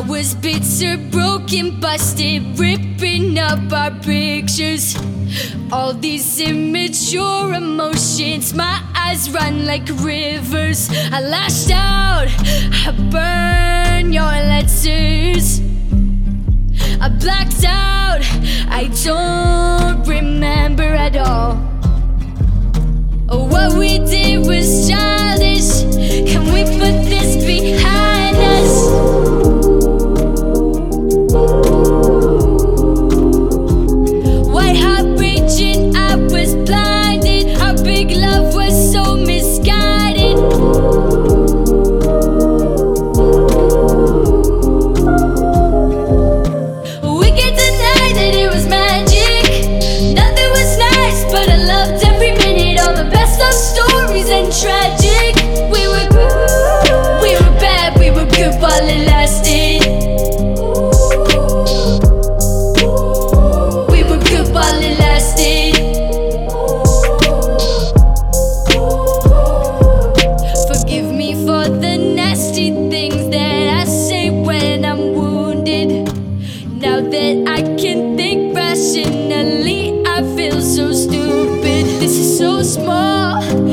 was bitter, broken, busted, ripping up our pictures. All these immature emotions, my eyes run like rivers. I lashed out, I burned your letters. I blacked out, I don't remember at all. What we did was childish. Can we put this behind us? White heart raging, I was blinded. Our big love was so misguided. We can't deny that it was magic. Nothing was nice, but I loved every minute. All the best of stories and tragic. We were bad, we were good while it lasted. We were good while it lasted. Forgive me for the nasty things that I say when I'm wounded. Now that I can think rationally, I feel so stupid. This is so small.